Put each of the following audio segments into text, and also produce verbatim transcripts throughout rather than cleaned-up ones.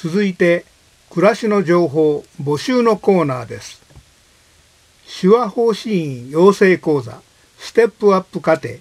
続いて、暮らしの情報募集のコーナーです。手話法師院養成講座ステップアップ課程。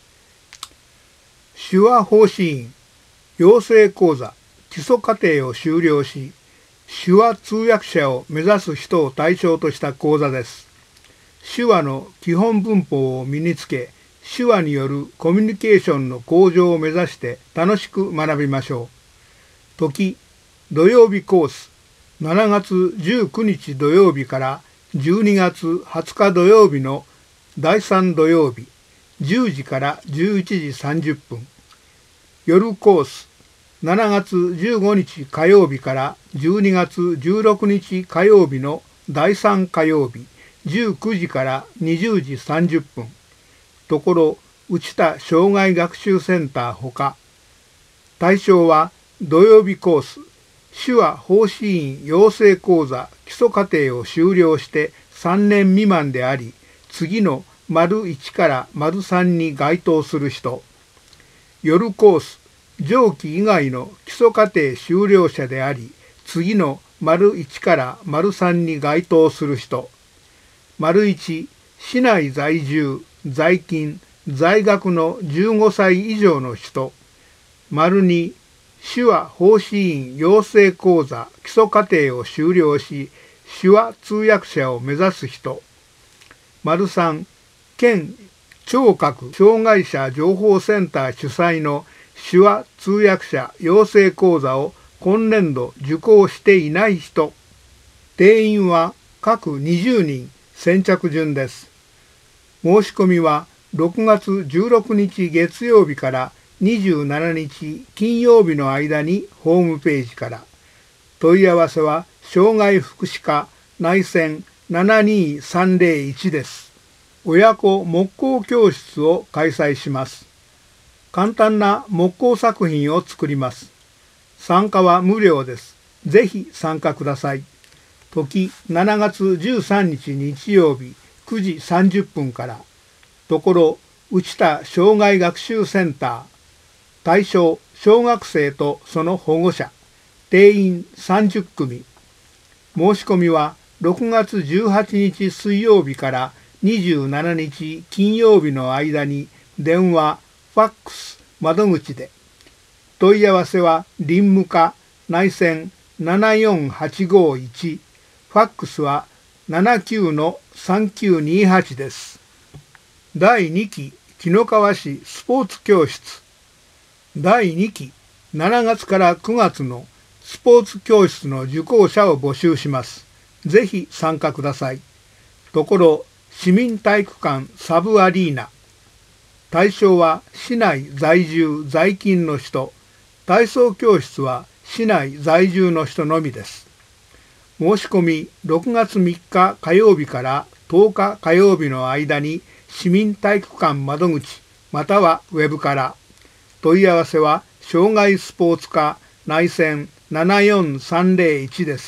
手話法師院養成講座基礎課程を修了し、手話通訳者を目指す人を対象とした講座です。手話の基本文法を身につけ、手話によるコミュニケーションの向上を目指して楽しく学びましょう。時、土曜日コース、しちがつじゅうくにち土曜日からじゅうにがつはつか土曜日のだいさん土曜日、じゅうじからじゅういちじさんじゅっぷん。夜コース、しちがつじゅうごにち火曜日からじゅうにがつじゅうろくにち火曜日のだいさん火曜日、じゅうくじからにじゅうじさんじゅっぷん。ところ、内田障害学習センターほか。対象は土曜日コース、手話法師院養成講座基礎課程を修了してさんねん未満であり、次の丸いちから丸さんに該当する人。夜コース、上記以外の基礎課程修了者であり、次の丸いちから丸さんに該当する人。丸いち、市内在住、在勤、在学のじゅうごさい以上の人。丸に、手話法師院養成講座基礎課程を修了し、手話通訳者を目指す人。丸さん、県聴覚障害者情報センター主催の手話通訳者養成講座を今年度受講していない人。定員は各にじゅうにん、先着順です。申し込みはろくがつじゅうろくにち月曜日からにじゅうしちにち金曜日の間にホームページから。問い合わせは障害福祉課内線ななにさんぜろいちです。親子木工教室を開催します。簡単な木工作品を作ります。参加は無料です。ぜひ参加ください。時、しちがつじゅうさんにち日曜日くじさんじゅっぷんから。ところ、内田障害学習センター。対象、小学生とその保護者。定員さんじゅっくみ。申し込みはろくがつじゅうはちにち水曜日からにじゅうしちにち金曜日の間に電話、ファックス、窓口で。問い合わせは林務課内線ななよんはちごいち、ファックスはななきゅうのさんきゅうにはちです。だいにき紀の川市スポーツ教室。だいにきしちがつからくがつのスポーツ教室の受講者を募集します。ぜひ参加ください。ところ、市民体育館サブアリーナ。対象は市内在住在勤の人。体操教室は市内在住の人のみです。申し込みろくがつみっか火曜日からとおか火曜日の間に市民体育館窓口またはウェブから。問い合わせは障害スポーツ課内線ななよんさんぜろいちです。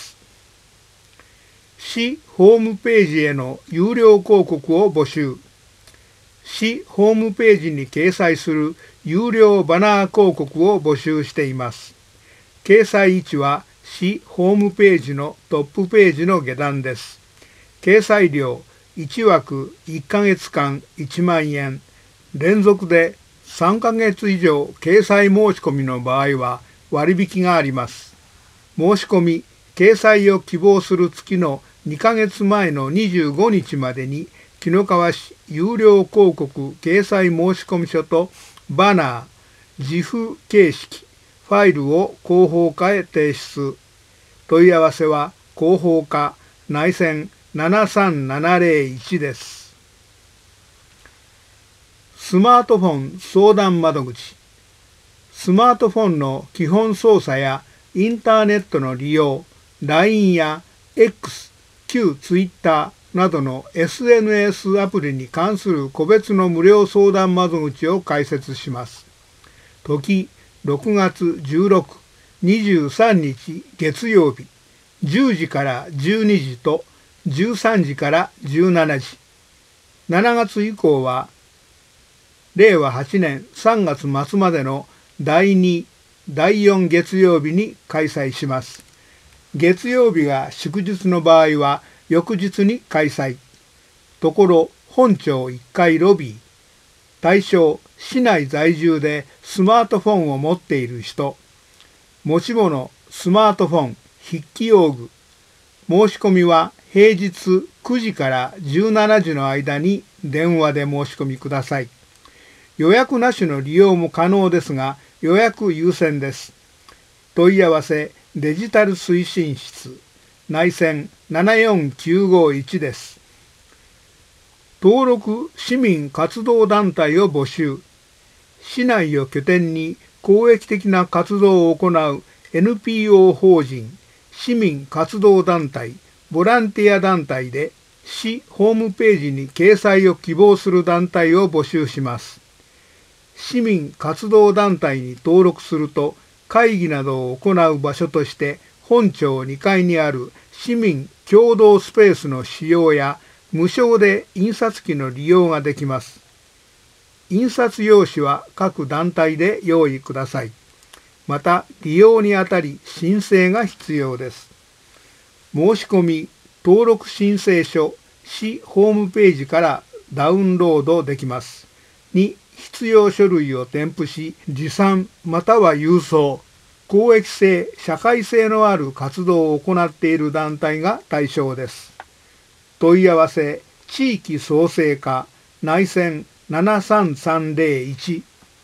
市ホームページへの有料広告を募集。市ホームページに掲載する有料バナー広告を募集しています。掲載位置は市ホームページのトップページの下段です。掲載料いちわくいっかげつかんいちまんえん。連続でさんかげつ以上掲載申し込みの場合は割引があります。申し込み、掲載を希望する月のにかげつまえのにじゅうごにちまでに紀の川市有料広告掲載申込書とバナー、自負形式、ファイルを広報課へ提出。問い合わせは広報課内線ななさんななぜろいちです。スマートフォン相談窓口。スマートフォンの基本操作やインターネットの利用、ライン や X、旧 Twitter などの エスエヌエス アプリに関する個別の無料相談窓口を開設します。時、ろくがつじゅうろく、にじゅうさんにち月曜日、じゅうじからじゅうにじとじゅうさんじからじゅうしちじ。しちがつ以降は、れいわはちねんさんがつまつまでのだいに、 だいよん月曜日に開催します。月曜日が祝日の場合は翌日に開催。ところ本庁いっかいロビー。対象、市内在住でスマートフォンを持っている人。持ち物、スマートフォン、筆記用具。申し込みは平日くじからじゅうしちじの間に電話で申し込みください。予約なしの利用も可能ですが、予約優先です。問い合わせデジタル推進室内線ななよんきゅうごいちです。登録市民活動団体を募集。市内を拠点に公益的な活動を行う エヌピーオー 法人、市民活動団体、ボランティア団体で市ホームページに掲載を希望する団体を募集します。市民活動団体に登録すると、会議などを行う場所として本庁にかいにある市民共同スペースの使用や無償で印刷機の利用ができます。印刷用紙は各団体で用意ください。また利用にあたり申請が必要です。申し込み、登録申請書、市ホームページからダウンロードできます。に、必要書類を添付し、持参または郵送、公益性、社会性のある活動を行っている団体が対象です。問い合わせ、地域創生課、内線ななさんさんぜろいち。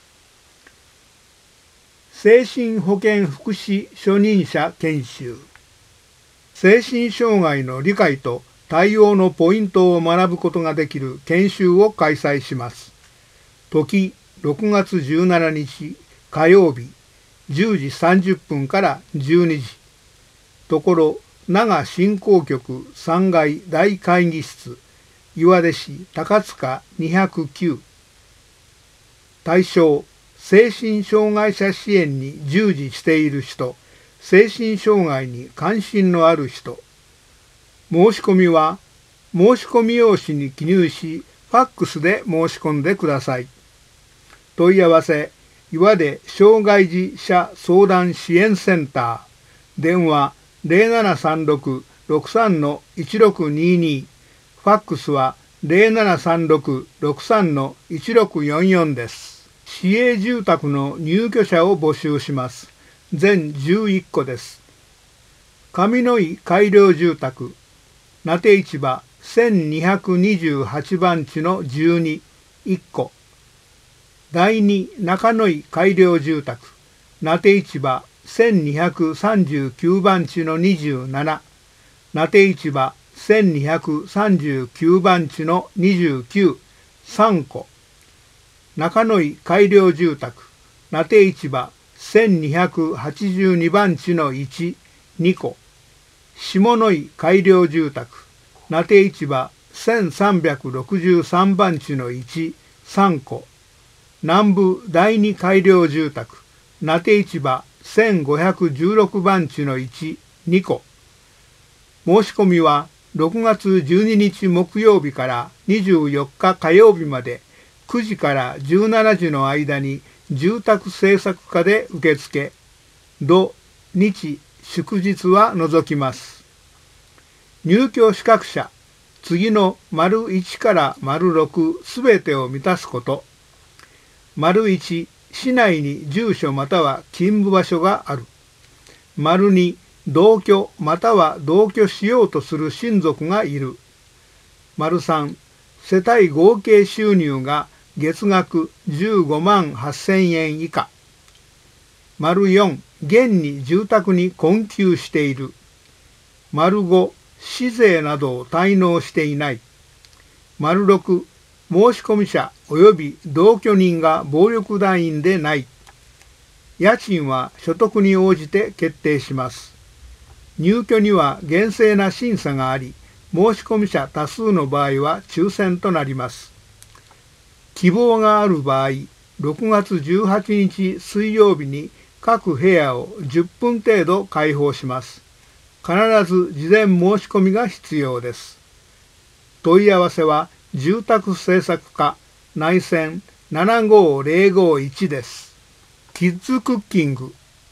精神保健福祉初任者研修。精神障害の理解と対応のポイントを学ぶことができる研修を開催します。時ろくがつじゅうしちにち火曜日じゅうじさんじゅっぷんからじゅうにじ。ところ長振興局さんがい大会議室、岩出市高塚にひゃくきゅう。対象、精神障害者支援に従事している人、精神障害に関心のある人。申し込みは、申し込み用紙に記入し、ファックスで申し込んでください。問い合わせ、岩出障害児者相談支援センター、電話ゼロななさんろく ろくさんのいちろくにに、ファックスはゼロななさんろく ろくさんのいちろくよんよんです。市営住宅の入居者を募集します。全じゅういっこです。上野井改良住宅、名手市場せんにひゃくにじゅうはちばん地のじゅうに、いっこ。だいに中野井改良住宅、名手市場せんにひゃくさんじゅうきゅうばん地のにじゅうなな、名手市場せんにひゃくさんじゅうきゅうばん地のにじゅうきゅう、さんこ。中野井改良住宅、名手市場せんにひゃくはちじゅうにばん地のいち、にこ。下野井改良住宅、名手市場せんさんびゃくろくじゅうさんばん地のいち、さんこ。南部だいに改良住宅、名手市場せんごひゃくじゅうろくばん地のいち、にこ。申し込みはろくがつじゅうににち木曜日からにじゅうよっか火曜日までくじからじゅうしちじの間に住宅政策課で受付。土、日、祝日は除きます。入居資格者、次の丸いちから丸ろくすべてを満たすこと。丸いち、市内に住所または勤務場所がある。丸に、同居または同居しようとする親族がいる。丸さん、世帯合計収入が月額じゅうごまんはっせんえん以下。丸よん、現に住宅に困窮している。丸ご、市税などを滞納していない。丸ろく、申込者及び同居人が暴力団員でない。家賃は所得に応じて決定します。入居には厳正な審査があり、申込者多数の場合は抽選となります。希望がある場合、ろくがつじゅうはちにち水曜日に各部屋をじゅっぷん程度開放します。必ず事前申し込みが必要です。問い合わせは住宅政策課内線ななごゼロごいちです。キッズクッキング、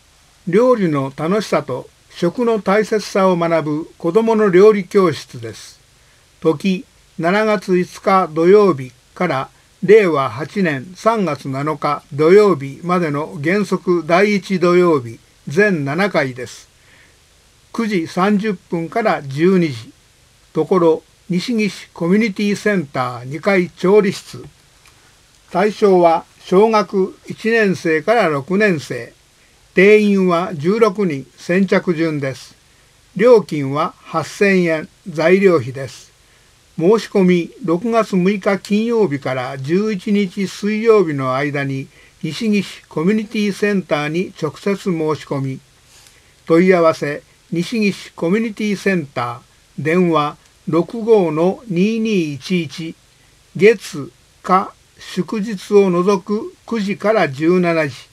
料理の楽しさと食の大切さを学ぶ子どもの料理教室です。時しちがついつか土曜日かられいわはちねんさんがつなのか土曜日までの原則だいいち土曜日全ななかいです。くじさんじゅっぷんからじゅうにじ。ところ西岸コミュニティセンターにかい調理室。対象は小学いちねんせいからろくねんせい。定員はじゅうろくにん、先着順です。料金ははっせんえん、材料費です。申し込みろくがつむいか金曜日からじゅういちにち水曜日の間に西岸コミュニティセンターに直接申し込み。問い合わせ西岸コミュニティセンター、電話 ろくごのににいちいち、月、火、祝日を除くくじからじゅうしちじ。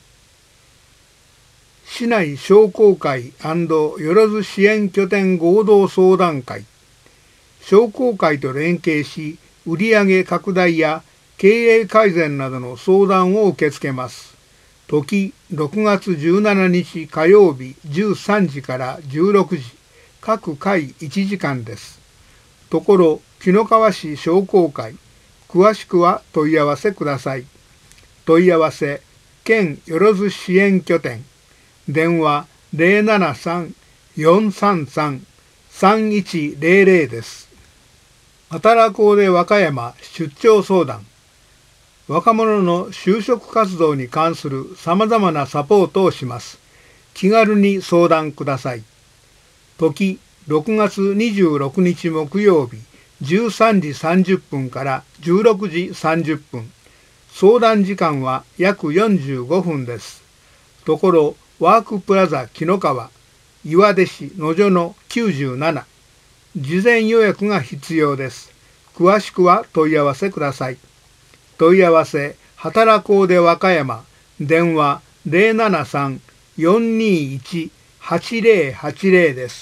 市内商工会&よろず支援拠点合同相談会。商工会と連携し、売上拡大や経営改善などの相談を受け付けます。時ろくがつじゅうしちにち火曜日じゅうさんじからじゅうろくじ、各回いちじかんです。ところ紀の川市商工会、詳しくは問い合わせください。問い合わせ県よろず支援拠点、電話 ゼロななさん よんさんさん さんいちゼロゼロ です。働こうで和歌山出張相談。若者の就職活動に関するさまざまなサポートをします。気軽に相談ください。時ろくがつにじゅうろくにち木曜日じゅうさんじさんじゅっぷんからじゅうろくじさんじゅっぷん。相談時間は約よんじゅうごふんです。ところワークプラザ紀の川、岩出市野所のきゅうじゅうなな。事前予約が必要です。詳しくは問い合わせください。問い合わせ、働こうで和歌山、電話 ゼロななさん よんにいち はちゼロはちゼロ です。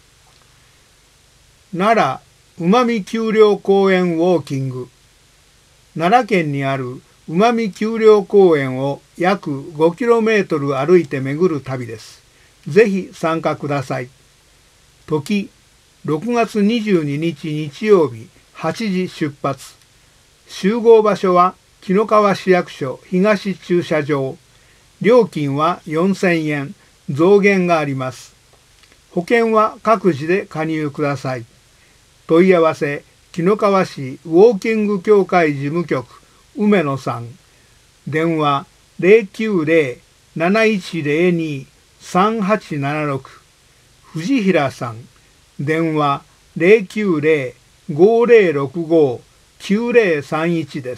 奈良うまみ丘陵公園ウォーキング。奈良県にあるうまみ丘陵公園を約 ごキロメートル 歩いて巡る旅です。ぜひ参加ください。時ろくがつにじゅうににち日曜日はちじ出発。集合場所は紀の川市役所東駐車場。料金はよんせんえん、増減があります。保険は各自で加入ください。問い合わせ紀の川市ウォーキング協会事務局梅野さん。電話 ゼロきゅうゼロ なないちゼロに さんはちななろく。藤平さん。電話 ゼロきゅうゼロ ごゼロろくご きゅうゼロさんいち です。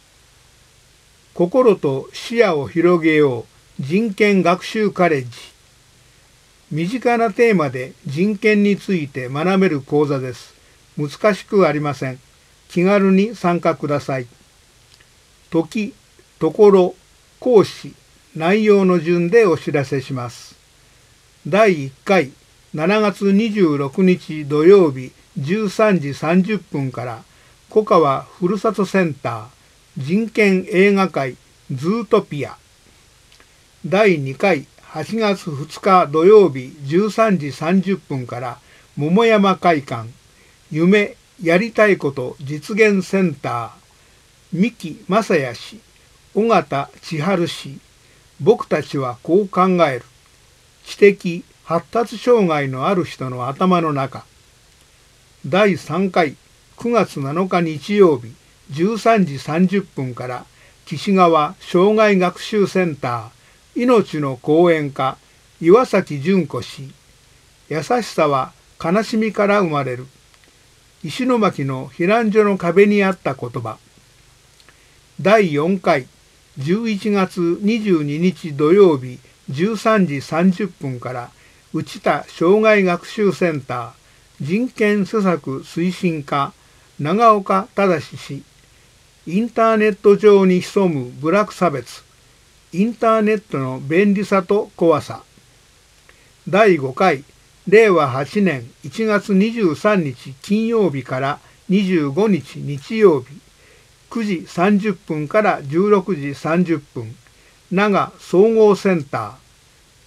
心と視野を広げよう人権学習カレッジ。身近なテーマで人権について学べる講座です。難しくありません。気軽に参加ください。時、ところ、講師、内容の順でお知らせします。だいいっかい、しちがつにじゅうろくにち土曜日じゅうさんじさんじゅっぷんから小川ふるさとセンター人権映画会ズートピア。だいにかい、はちがつふつか土曜日じゅうさんじさんじゅっぷんから桃山会館夢やりたいこと実現センター三木正也氏、尾形千春氏、僕たちはこう考える。知的発達障害のある人の頭の中。だいさんかい、くがつなのか日曜日じゅうさんじさんじゅっぷんから岸川障害学習センター命の講演家岩崎純子氏。優しさは悲しみから生まれる。石巻の避難所の壁にあった言葉。だいよんかい、じゅういちがつにじゅうににち土曜日じゅうさんじさんじゅっぷんから内田障害学習センター人権施策推進課長岡正氏。インターネット上に潜む部落差別。インターネットの便利さと怖さ。だいごかい、れいわはちねんいちがつにじゅうさんにち金曜日からにじゅうごにち日曜日くじさんじゅっぷんからじゅうろくじさんじゅっぷん長総合センター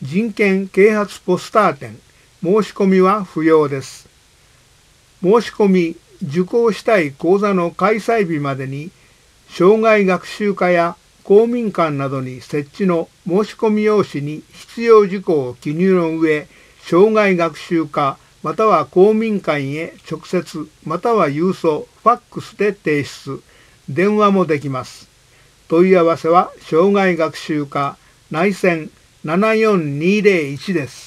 人権啓発ポスター展、申し込みは不要です。申し込み、受講したい講座の開催日までに、生涯学習課や公民館などに設置の申し込み用紙に必要事項を記入の上、生涯学習課または公民館へ直接または郵送、ファックスで提出、電話もできます。問い合わせは生涯学習課内線ななよんにーぜろいちです。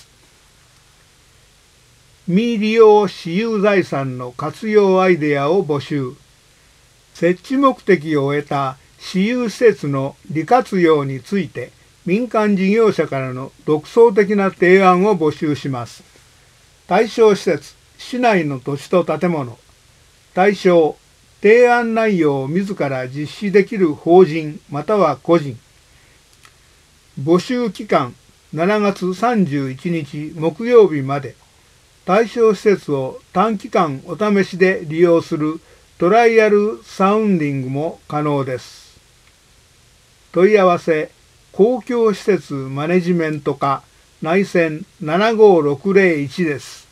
未利用私有財産の活用アイデアを募集。設置目的を終えた私有施設の利活用について民間事業者からの独創的な提案を募集します。対象施設、市内の土地と建物。対象、提案内容を自ら実施できる法人または個人。募集期間しちがつさんじゅういちにち木曜日まで。対象施設を短期間お試しで利用するトライアルサウンディングも可能です。問い合わせ、公共施設マネジメント課内線ななごーろくぜろいちです。